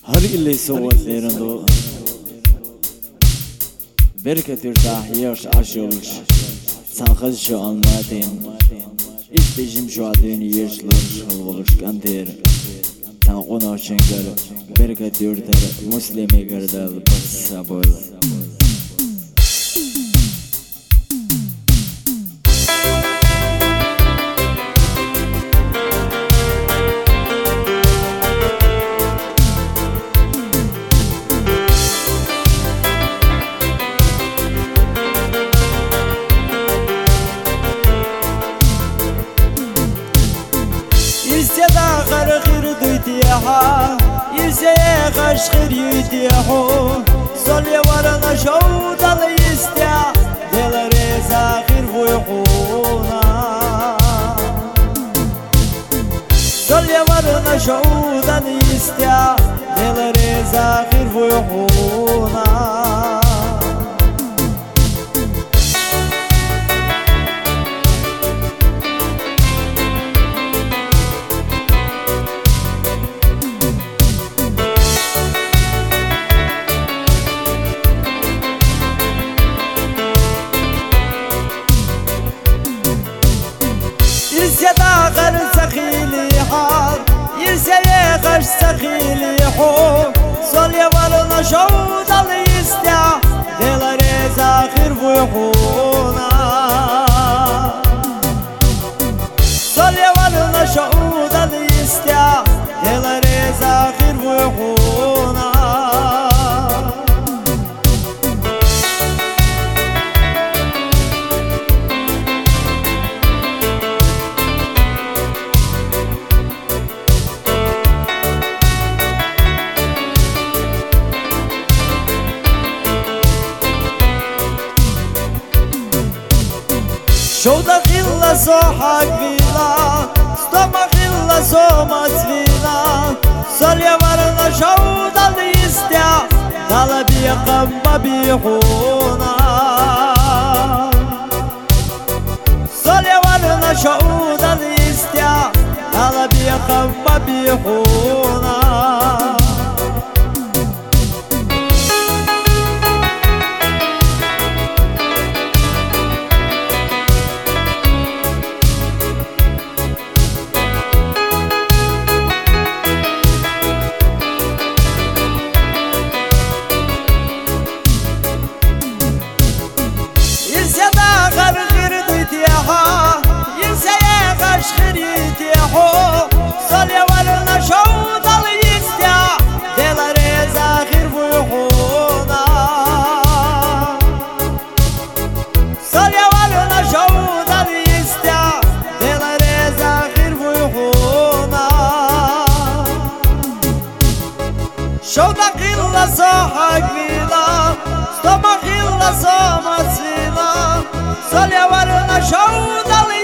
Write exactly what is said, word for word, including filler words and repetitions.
Her illi soğutlarında bereket irtahiyar aşılır Sakız şu anladın İstejim şu adını yerçler olur kanter Tan ona çengel bereket irtahiyar Muslime gerdal sabol يرسدا غرغر دويتيها يرسيا غشخر يديحو صلي ورنا شود اليستيا دل ريزا غير ويقونا صلي ورنا شود اليستيا دل ريزا غير ويقونا يرسدا غر سخيلي حال يرسيا غش سخيلي حو صلي ورنا شود اليستيا دل ريزا غير ويقونا صلي ورنا شود اليستيا دل ريزا غير ويقونا شودا خيلا صوحك فينا ستوما خيلا صوما سفينا صلي ورنا شودا ليستيا طلبي قم بيحونا صلي ورنا شودا ليستيا طلبي قم بيحونا يرسيا غشخر يديحو صلي ورنا شود اليستيا دل ريزا غير ويقونا صلي ورنا شود اليستيا دل ريزا غير ويقونا شودا خيلا صوحك فينا ستوما خيلا صوما سفينا صلي ورنا شود